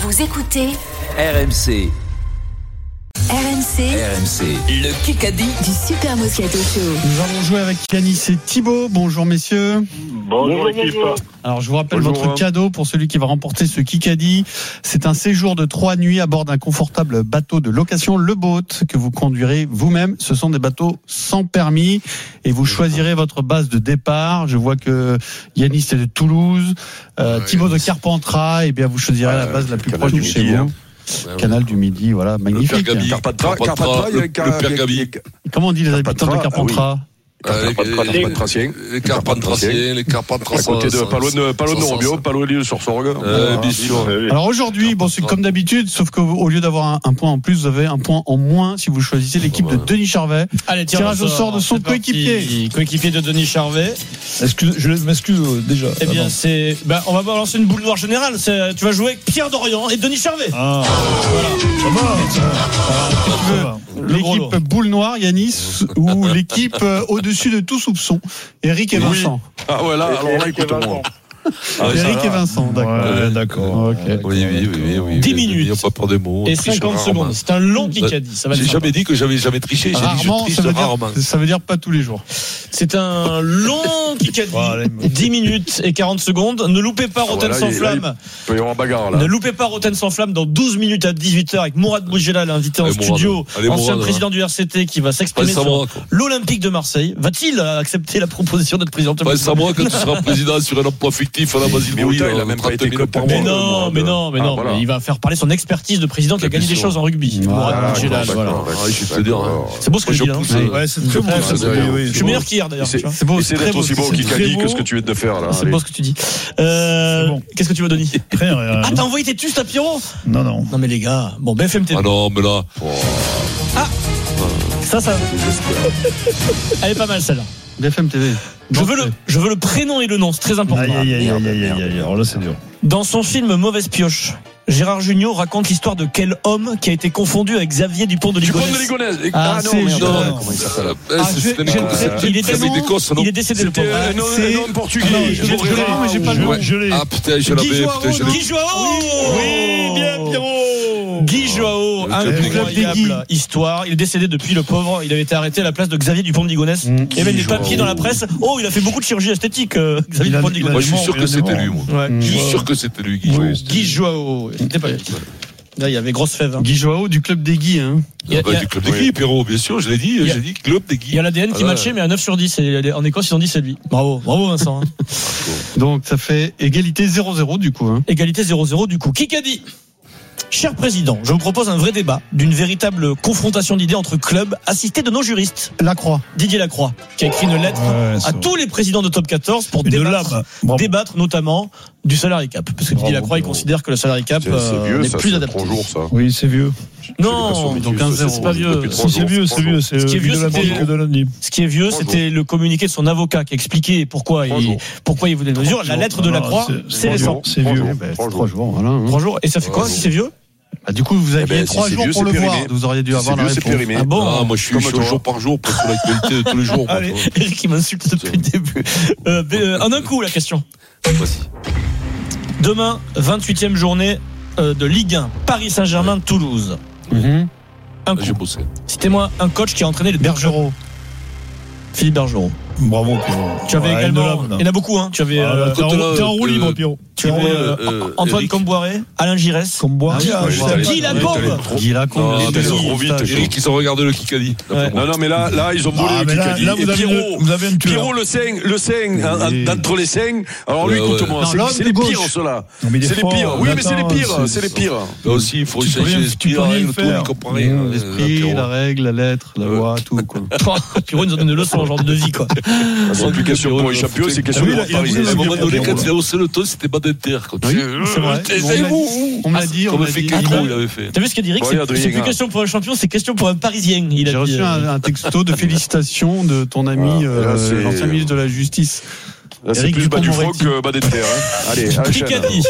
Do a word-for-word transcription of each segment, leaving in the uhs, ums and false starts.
Vous écoutez R M C. R M C, R M C, le Kikadi du Super Moscato Show. Nous allons jouer avec Yanis et Thibaut. Bonjour messieurs. Bonjour équipe. Alors je vous rappelle Bonjour. votre cadeau pour celui qui va remporter ce Kikadi. C'est un séjour de trois nuits à bord d'un confortable bateau de location, le Boat, que vous conduirez vous-même. Ce sont des bateaux sans permis et vous choisirez votre base de départ. Je vois que Yanis est de Toulouse, euh, Ouais, Thibaut de Yanis. Carpentras. Et bien vous choisirez Ouais, la base la plus Canal proche du de chez Midi, vous. hein. Canal du Midi, voilà, magnifique. Gabi. Carpatra, Carpatra, il y a le père Gabi. Comment on dit les habitants de Carpentras? Euh, Les Carpatraciens. Les Carpentraciens, les Carpentras. À côté de pas loin de pas loin de Rombio, pas loin de sur Sorgue. Euh, bien sûr. Alors aujourd'hui, bon, c'est comme d'habitude, sauf qu'au lieu d'avoir un, un point en plus, vous avez un point en moins si vous choisissez l'équipe de Denis Charvet. Allez, Tirage au sort de son c'est parti. coéquipier. Coéquipier de Denis Charvet. Excuse, je m'excuse euh, déjà. Eh bien, Ah, c'est. Ben, on va balancer une boule noire générale. C'est, tu vas jouer avec Pierre Dorian et Denis Charvet. ah, ça va, ça va. Ça va. Le gros lot. L'équipe boule noire, Yanis, ou l'équipe euh, au-dessus de tout soupçon, Eric et Vincent. Ah ouais, là, alors là, écoute-moi. Ah, ouais, ça Eric va. et Vincent, d'accord. Ouais, d'accord. Ok. Oui, oui, oui, oui, oui. dix oui, minutes. Il n'y a pas peur des mots. Et On triche cinquante rarement. secondes. C'est un long Kikadi. Ça va être J'ai sympa. jamais dit que j'avais jamais triché. J'ai dit que je Rarement, triche ça veut, dire, rarement. ça veut dire pas tous les jours. C'est un long Kikadi. Bon, allez, mais- dix minutes et quarante secondes. Ne loupez pas Rotten voilà, sans il- flamme. Il peut y avoir bagarre Ne là. loupez pas Rotten sans flamme dans douze minutes à dix-huit heures avec Mourad Boujela, l'invité en Allez, studio, Mourad. Allez, ancien Mourad, président du R C T qui va Pas s'exprimer ça sur moi, quoi. l'Olympique de Marseille. Va-t-il accepter la proposition d'être président de Pas ça moi quand tu seras président sur un emploi fictif à la Basile Mais Bouilly. autant, il a même pas été par coté. mois. Mais Bon, non, le mais monde. non, mais Ah, non, voilà. mais il va faire parler son expertise de président qui a Bien gagné des sûr. choses en rugby. Voilà, Mourad Boujela, d'accord, voilà. d'accord. Ah, je vais te dire. hein. C'est beau ce que je Moi, dis, je hein. pousse. Ouais, c'est très beau. Ouais, ça, c'est oui, vrai. oui. Je suis meilleur qu'hier d'ailleurs. C'est tu vois. C'est beau, Et c'est très d'être beau. aussi beau c'est qu'il très Kikadi beau. que ce que tu viens de faire là. C'est Allez. beau ce que tu dis. Euh, C'est bon. Qu'est-ce que tu veux, Denis? Rien, rien. Ah, t'as envoyé tes tustes à Pierrot? Non, non. Non, mais les gars, bon, B F M T V. Ah non, mais là. Ça, ça. Elle est pas mal celle-là. B F M T V. Je veux, le, je veux le prénom et le nom, c'est très important. Aïe, aïe, aïe, aïe, aïe, aïe, aïe. Alors là, c'est dur. Dans son film Mauvaise Pioche, Gérard Jugnot raconte l'histoire de quel homme qui a été confondu avec Xavier Dupont de Tu prends de Ligonnès. Ligonnès. Ah, Ah c'est non, merde. Jean- Non, comment il s'appelle? Euh, Ah, c'est- j'ai- c'était j'ai une- le trait- c'est Il une est famille décédé, d'Écosse, non il est décédé le C'était pauvre. un homme- c'est- un homme portugais. Non, Je je l'ai l'ai trouvé. pas, mais j'ai pas le nom. Je, je l'ai. Ah putain, je Guy l'avais. Joao, Putain, je l'ai. Guy Joao. Oui, bien, Pierrot. Guy Joao, Le club incroyable histoire. Il est décédé depuis, le pauvre. Il avait été arrêté à la place de Xavier Dupont de Ligonnès. Mmh. Il y avait des Joao. papiers dans la presse. Oh, il a fait beaucoup de chirurgie esthétique, euh, Xavier Il a- Dupont de il a- Moi, Ligonnès. je suis sûr Il a que des c'était morts. lui, moi. Ouais. Je suis sûr que c'était lui, Guy. Mmh. Guy Joao. C'était pas. Là, il y avait grosse fève. hein. Guy Joao du club des Guy. Hein. Il y a- Bah, il y a- du club des Guy, Pierrot, bien sûr, je l'ai dit. Il y a- J'ai dit club des Il y a Guy. l'A D N qui Ah ouais. matchait, mais à neuf sur dix. Et en Écosse, ils ont dit c'est lui. Bravo, bravo Vincent. hein. Donc ça fait égalité zéro zéro du coup. Hein. Égalité zéro zéro du coup. Qui qu'a dit? Cher président, je vous propose un vrai débat d'une véritable confrontation d'idées entre clubs assistés de nos juristes. Lacroix. Didier Lacroix, qui a écrit une lettre Ouais, c'est à vrai. tous les présidents de Top quatorze pour Une débattre, lame. Bravo. débattre notamment du salary cap. Parce que Didier Bravo, Lacroix, il bravo. considère que le salary cap C'est c'est euh, vieux, n'est ça. plus C'est adapté. trois jours, ça. Oui, c'est vieux. Non, donc un zéro. c'est pas vieux. Depuis trois Si, c'est jours, vieux, trois c'est jours. vieux. C'est Ce qui est le vieux, de c'était- de lundi. Ce qui est vieux, Trois c'était le communiqué de son avocat qui expliquait pourquoi Trois il, jours. pourquoi il voulait des mesures. La lettre de Non, Lacroix, c'est- c'est c'est récent. C'est Trois vieux. jours. Eh ben, Trois c'est trois jours. Voilà, hein. Trois jours. Et ça fait quoi Ouais, si c'est vieux? Bah, du coup, vous aviez Eh ben, si trois c'est jours vieux, pour c'est le périmé. voir. Vous auriez dû Si avoir c'est la vieux, c'est réponse. périmé. Ah bon? Ah, moi, je suis Comme je suis toi. jour par jour, pas sur l'actualité de tous les jours. moi, Allez, tu vois. Eric qui m'insulte depuis le début. Euh, euh, en un coup, la question. Voici. Demain, vingt-huitième journée euh, de Ligue un, Paris Saint-Germain-Toulouse. Mhm. Un J'ai coup. bossé. Citez-moi un coach qui a entraîné le Bergerot. Philippe Bergerot. Bravo, Pierrot. Tu avais Ouais, également. une lame, là. Il y en a beaucoup, hein. Tu avais Ah, euh, là, T'es en Quand, euh, t'es en roue euh, libre, Pierrot. tu avais, euh, euh, Antoine Eric. Comboiré, Alain Giresse. Comme boire. Ah oui, Ah, ouais, je ouais, savais Guy pas. Lacombe. Guy Lacombe. Non, Il mais était non, trop vite. Eric, ils ont regardé le Kikadi. Ouais. Non, non, mais là, là, ils ont brûlé Ah, le mais là, Kikadi. là, Et vous avez Pierrot, une- vous avez une tueur. Pierrot, le cinq, le cinq, hein, Oui. d'entre les cinq. Alors lui, Ouais, écoute-moi, ouais. c'est- Non, c'est l'homme les de pires, gauche. ceux-là. Non, mais il est C'est les fort, pires. Oui, mais c'est les attends, pires, c'est- c'est les pires. Là aussi, il faut Tu peux changer rien- l'esprit, tu peux la rien règle, tout, faire. il comprend rien. Mmh, euh, L'esprit, Pierrot. la règle, la lettre, la loi, tout quoi. Pierrot nous donne une leçon, genre de vie, quoi. C'est plus question pour les champions, c'est question Ah oui, pour là, les il a voulu Parisiens. À un la moment donné, Pierrot, quand là. il a haussé le ton, c'était pas d'inter. Quand tu Oui, sais, c'est vrai. euh, On c'est l'a- vous. On me l'a dit, on Comme me le l'a fait dit. Kiko, Attends. il avait fait. T'as vu ce qu'a dit Rick? Ouais, C'est Adrien, c'est plus hein. question pour un champion, c'est question pour un Parisien. Il a J'ai dit, reçu euh, un, un texto de félicitations de ton ami, Voilà. euh, Là, c'est- l'ancien ministre de la Justice. Là, c'est Eric plus bas du froc Dupond-Moretti. que bas d'Inter. hein. Allez, à la Qui chaîne. qu'a dit?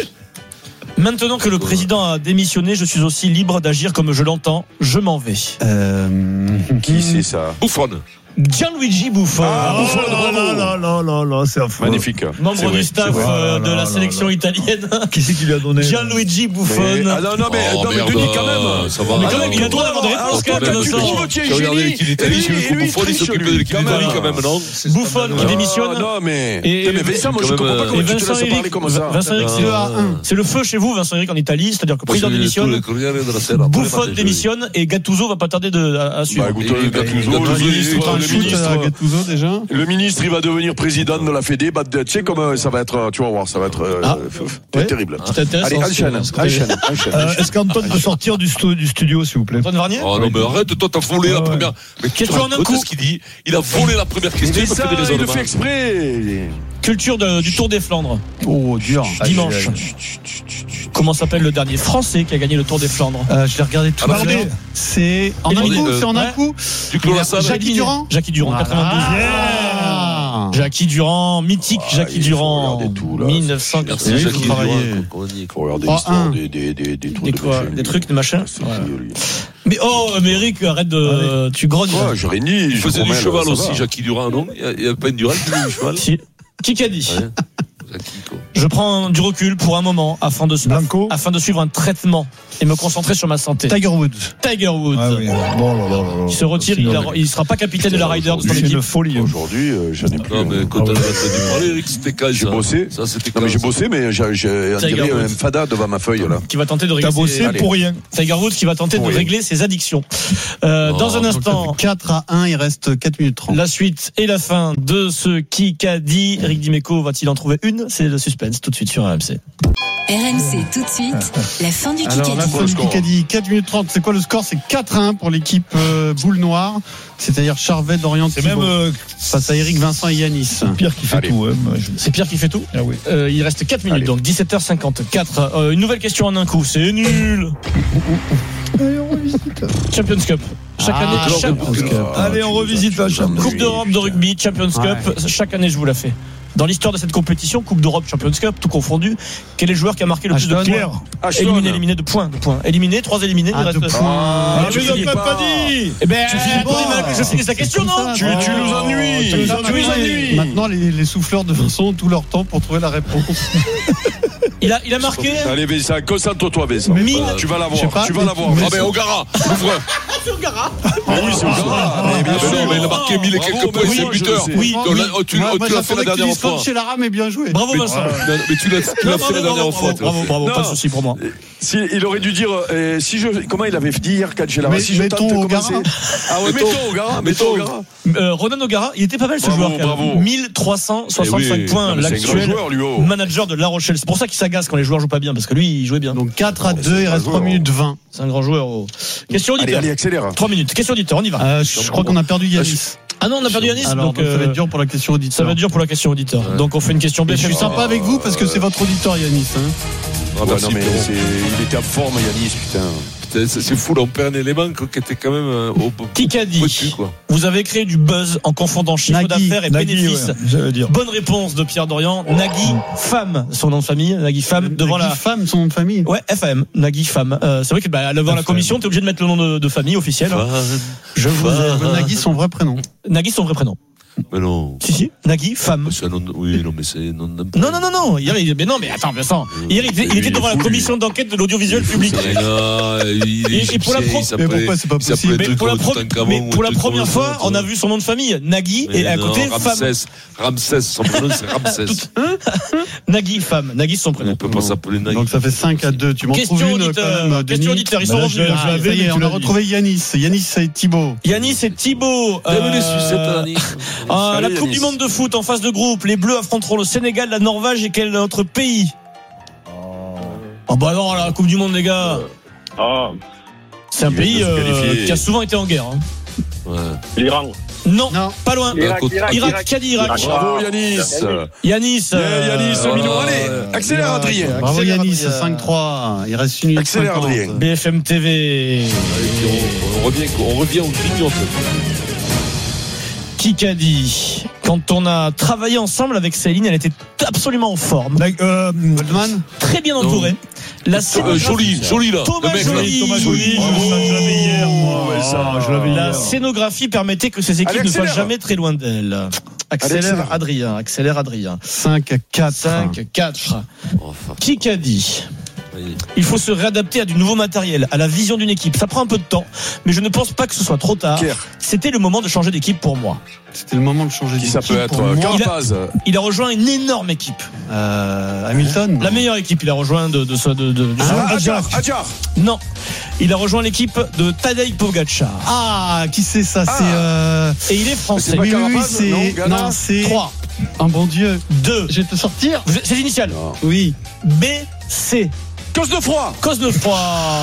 Maintenant que le président a démissionné, je suis aussi libre d'agir comme je l'entends. Je m'en vais. Euh, Qui c'est ça? Bouffon. Gianluigi Buffon. Ah, Buffon, bravo. là, là, là, là, là, c'est affreux. Magnifique. Membre C'est vrai, du staff c'est vrai. euh, de Ah, la là, sélection là, italienne. Qui c'est qui lui a donné? Gianluigi Buffon. Mais- Ah non, non, mais, Oh, non, mais merde, Denis, quand même. ça va. Mais quand même, il a le droit d'avoir des réponses, Alors, quand toi, même, quand tu Vincent. dis Gauthier, J'ai regardé génie, l'équipe d'Italie, et j'ai vu lui, que lui, Buffon, il triche, s'occupe de lui, l'équipe quand d'Italie même. quand même, non? Buffon qui démissionne. Ah, non, mais. Et- Eh, mais Vincent, moi, je quand comprends même, pas euh, comment Et tu te Vincent laisses Eric, parler comme ça. Vincent Eric, c'est deux à un. c'est le feu chez vous, Vincent Eric, en Italie, c'est-à-dire que le président Moi, j'ai démissionne, tous les Corriere della Sera, tous les Buffon matins, je démissionne et Gattuso va pas tarder de, à, à suivre. Bah, écoute, Et- Gattuso, et- le Gattuso, il ministre, Il prend un le shoot ministre, à Gattuso déjà. le ministre, il va devenir président de la Fédé. Bah, tu sais comment ça va être, tu vas voir, ça va être euh, Ah. f- Ouais. terrible. C'est intéressant. Allez, enchaîne, ce que- enchaîne, enchaîne. Euh, Est-ce qu'Antoine peut sortir du, stu- du studio, s'il vous plaît? Antoine Varnier Oh non, mais arrête, toi, t'as volé Ah la ouais. première. Mais Question tu en un racontes coup. ce qu'il dit. Il a volé la première question. Mais il me ça, fait des il le raisonnements. fait exprès. Culture de- du Tour des Flandres. Oh, dur. Dimanche. Comment s'appelle le dernier Français qui a gagné le Tour des Flandres? Euh, je l'ai regardé tout à Bardet. l'heure. C'est en un Éliminé. coup, c'est en un Ouais. coup. Du Clos la salle. Jackie Éliminé. Durand Jackie Durand, Voilà. quatre-vingt-douze. Ah. Jackie Durand, mythique Ah, Jackie il faut Durand. regarder tout, là. mille neuf cent Merci, Oui, Jackie vous travaillez. Durand, qu'on y est, Il quoi. faut regarder trois l'histoire un. des, des, des, des trucs Des de quoi, machin, des lui. trucs, des machins. C'est Voilà. qui, lui. Mais oh, mais Eric, arrête de. Tu grognes. Ouais, j'aurais dit. Il je faisait du promets, cheval ça aussi, va. Jackie Durand, non? Il y a- il y a pas une Durand qui faisait du cheval? Si. Qui qu'a dit? Ouais. Jackie, quoi. Je prends du recul pour un moment afin de, Blanco afin de suivre un traitement et me concentrer sur ma santé. Tiger Woods. Tiger Woods. Ah oui, bon, là, là, là, là. Il se retire, il ne sera pas capitaine de la Ryder de son C'est équipe. une folie. hein. Aujourd'hui, euh, j'en ai plus. Non, mais quand Ah on a ouais. entendu parler, Eric, c'était quand J'ai ça? bossé. Ça, c'était Non, quand mais j'ai ça bossé, mais j'ai, j'ai, on Tiger dirait Woods. un fada devant ma feuille, là. Qui va tenter de T'as régler bossé ses... Allez. pour rien. Tiger Woods qui va tenter de Oui. régler ses addictions. Euh, Oh, dans un donc instant, quatre à un, il reste quatre minutes trente. la suite et la fin de ce qui qu'a dit. Eric Dimeco va-t-il en trouver une? C'est le suspense tout de suite sur R M C. R M C tout de suite, la fin du Alors, la Kikadi. fin le du score Kikadi, quatre minutes trente. C'est quoi le score? C'est quatre à un pour l'équipe euh, boule noire. C'est-à-dire Charvet, Dorian, C'est même Thibaut. euh, Face à Eric, Vincent et Yanis. Pierre qui fait Allez. tout. hein, moi, je- C'est Pierre qui fait tout. Ah oui. Euh, il reste quatre minutes, Allez. donc dix-sept heures cinquante-quatre. Euh, une nouvelle question en un coup, c'est nul. Champions Cup. Chaque Ah, année, chaque- Champions Cup. Allez, on revisite la chambre. Coupe d'Europe de rugby, Champions Cup. Chaque année, je vous la fais. Dans l'histoire de cette compétition, Coupe d'Europe, Champions Cup, tout confondu, quel est le joueur qui a marqué le plus de Ashton. points? Éliminé, éliminé de points, de points. Éliminé, trois éliminés, Ah, il de reste. points. Ah, je mais finis il n'a pas. pas dit. Eh ben, Tu finis bon, pas. je finis sa question, non? comme ça. Tu, tu nous ennuies. tu nous Tu nous ennuies. Maintenant, les, les souffleurs de Vincent ont tout leur temps pour trouver la réponse. Il a, il a marqué. Allez, Vincent, concentre-toi, Vincent. Mille- Tu vas Je sais l'avoir. pas, Tu vas mais- l'avoir. mais- Ah, ben, Ogara, l'ouvre. Ah oui, c'est Ogara. Mais bien Mais sûr. non, mais il a marqué mille et Bravo, quelques points, oui, c'est moi, le je buteur. le sais. Oui, Donc, là, oh, tu Moi, oh, moi, tu l'as fait la j'attendais dernière qu'il fois. sorte chez Lara, mais bien joué. Bravo, Vincent. Non, Mais tu l'as tu Non, l'as bravo, fait la dernière bravo, fois. bravo, bravo, bravo, Non. pas de souci pour moi. Si, il aurait dû dire, euh, si je, comment il avait dit hier quand j'ai la Mais- si je mettons tente de Ogara. commencer. Ah ouais, Mettons- mettons Ogara, mettons mettons- Ogara. Euh, Ronan O'Gara, il était pas mal ce Bravo, joueur. quand même. bravo. mille trois cent soixante-cinq Eh oui. points, Non, mais c'est un grand l'actuel joueur, lui, oh. manager de La Rochelle. C'est pour ça qu'il s'agace quand les joueurs jouent pas bien, parce que lui, il jouait bien. Donc quatre à Oh, deux, c'est il un reste joueur. trois minutes vingt. C'est un grand joueur. oh. Question Allez, auditeur. allez, accélère. trois minutes. Question auditeur, on y va. Euh, je crois qu'on a perdu Yanis. Ah non, on a perdu Yanis, Alors, donc donc, ça va euh, être dur pour la question auditeur. ça va être dur pour la question auditeur. Ouais. Donc on fait une question B Et F je M. suis sympa avec vous parce que c'est votre auditeur Yanis. Hein. Ah, Ouais, merci, non, mais Pierrot. c'est, il était en forme, Yanis, putain. Putain, C'est c'est fou, là, on perd un élément qui était quand même euh, au Qui qu'a dit pointu, quoi. Vous avez créé du buzz en confondant chiffre Nagui, d'affaires et Nagui, bénéfices. ouais, j'allais dire. Bonne réponse de Pierre Dorian. Nagui, femme, son nom de famille. Nagui, femme, devant Nagui la. femme, son nom de famille. Ouais, F A M, Nagui, femme. Euh, c'est vrai que bah, devant la F A M. commission, t'es obligé de mettre le nom de, de famille officiel. Je vous ai... Nagui, son vrai prénom. Nagui, son vrai prénom. Mais non. Si, si. Nagui, femme. C'est un nom de- Oui, non, mais c'est un nom d'un- Non, non, non, non. Hier, il... mais non, mais attends, Vincent. Hier, il était, il était devant la commission d'enquête de l'audiovisuel public. Mais non, il Et- est et pour la pro- égyptien, il s'appelait- Mais pourquoi c'est pas il s'appelait possible un Mais truc pour la, comme pro- Toutankhamon mais ou pour un la truc première comme fois, ça, on a toi. vu son nom de famille. Nagui, Mais et à non, côté, femme. Ramsès. Ramsès, son prénom c'est Ramsès. Nagui, femme. Nagui, son On prénom. peut pas s'appeler Nagui. Donc ça fait cinq à deux. Tu m'en Question trouves une auditeur. quand même, Question Denis. auditeur. Ils Bah sont là, revenus. je- là. je l'avais, Ça y mais est, tu on a l'as dit. retrouvé Yanis. Yanis et Thibaut. Yanis et Thibaut. T'as vu les Euh, sucettes, Yanis Ah, la Salut, Coupe Yanis. du Monde de foot en phase de groupe. Les Bleus affronteront le Sénégal, la Norvège et quel autre pays? Oh bah non, la Coupe du Monde, les gars. C'est un Il vient pays de se euh, qualifier. qui a souvent été en guerre. hein. Ouais. L'Iran. Non, Non. pas loin. À côté- Irak, qu'a dit Irak? Bravo, Yanis. Yanis. Yeah, euh, Yanis, euh, mignon. Allez, euh, accélère, Adrien. Bravo Accélère, Yanis, Adrien. cinq trois. Il reste une minute Accélère, cinquante. Adrien. B F M T V. On revient, on revient au grignote. Qui qu'a dit? Quand on a travaillé ensemble avec Céline, elle était absolument en forme, Nag- euh, Goldman. très bien entourée. La Euh, scénographie. Joly, Joly là. Thomas Le mec, Joly. Thomas Joly, Oh, je l'avais hier, moi. Ouais, ça, Ah, je l'avais La hier. scénographie permettait que ces équipes Allez, ne soient accélère. jamais très loin d'elle. Accélère accélère. Adrien, accélère Adrien. cinq à quatre. cinq, quatre. Enfin, Qui qu'a dit? oui. Il faut se réadapter à du nouveau matériel, à la vision d'une équipe. Ça prend un peu de temps, mais je ne pense pas que ce soit trop tard. Kerr. C'était le moment de changer d'équipe pour moi. C'était le moment de changer Qui ça d'équipe peut être pour moi. Carapaz. Il a rejoint une énorme équipe. Euh, Hamilton. La meilleure équipe, il a rejoint de, de, de, de, de- de- Ah, Adjar, Adjar. Non. Il a rejoint l'équipe de Tadej Pogacar. Ah, qui c'est ça? Ah. C'est euh... Et il est français. C'est pas oui, oui, oui, Carapaz, c'est non, Ghana. non, c'est trois, un bon Dieu. deux. Je vais te sortir. Vous êtes- C'est l'initiale. Oui. B, C. Cause de froid. Cosnefroy.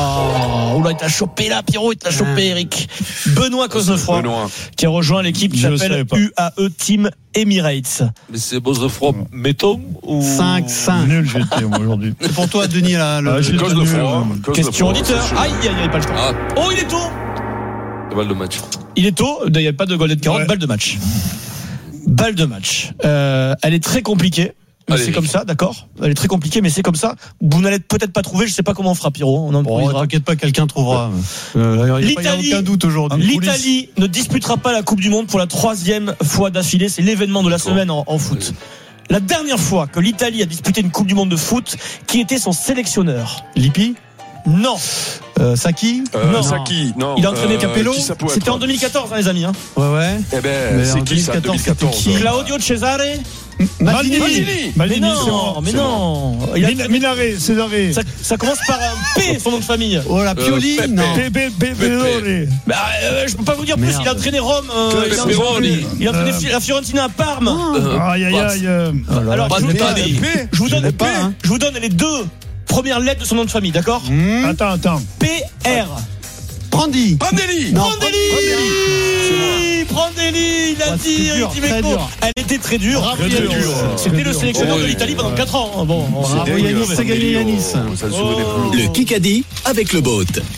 Oh là, il t'a chopé là, Pierrot, il t'a chopé, Eric. Benoît Cosnefroy, Benoît. qui a rejoint l'équipe qui Je le s'appelle savais pas. U A E Team Emirates. Mais c'est Bosefroid Méton ou. cinq cinq. Nul, j'étais, moi, aujourd'hui. C'est pour toi, Denis, là. Le... Ah, j'ai- Cause de froid. Cause de Question froid. auditeur. C'est chaud. Aïe, aïe, aïe, pas le temps. Ah, Oh, il est tôt. c'est mal le match. Il est tôt. Il n'y a pas de golden carotte. Ouais. Balle de match. Balle de match. Euh, elle est très compliquée. Mais Allez, c'est Eric. comme ça, d'accord. Elle est très compliquée, mais c'est comme ça. Vous n'allez peut-être pas trouver. Je sais pas comment on fera, Pierrot. On en Bon, improvisera. t'inquiète pas, quelqu'un trouvera. Euh, il n'y a, pas- il y a L'Italie- aucun doute aujourd'hui. L'Italie ne disputera pas la Coupe du Monde pour la troisième fois d'affilée. C'est l'événement de la D'accord. semaine en, en foot. La dernière fois que l'Italie a disputé une Coupe du Monde de foot, qui était son sélectionneur? Lippi, Non. euh, Saki. Euh, Non. Saki, non. Il a entraîné Euh, Capello. qui ça peut C'était être en deux mille quatorze, hein, les amis. Hein. Ouais, ouais. Eh ben, Mais c'est en qui ça, deux mille quatorze, deux mille quatorze? c'était qui Claudio Cesare. Maldini. Maldini. Mais Maldini, non, c'est bon. mais c'est non. Il a- Min- Minaré, Césaré. ça, ça commence par un P, son nom de famille. Oh, la Pioli. Pepe. non. Pepe, Pepe, Bah, euh, je peux pas vous dire plus. Merde. Il a entraîné Rome. euh, Que il, a Pepperoni. entraîné, il a entraîné Euh. la Fiorentina à Parme. Euh, Aïe, aïe, Passe. aïe. euh, Alors, Pas je, de vous pas donne, des- je vous donne, l'ai pas, hein. je vous donne les deux premières lettres de son nom de famille, d'accord? Hmm. Attends, attends. P R. Prandi. Prandelli. Non. Prandelli. Prandelli, il a Ouais, dit, c'était dur, Eric très Dimeco. dur. Elle était très dure. Bravo, Très Yanis. dur. C'était le dur. sélectionneur Oh, de oui. l'Italie pendant quatre ans. Bon, Bravo, dingue, Yanis, c'est Prandelli, gagné, oh, Yanis. Ça se souvenait Oh. plus. Le Kikadi avec le boat.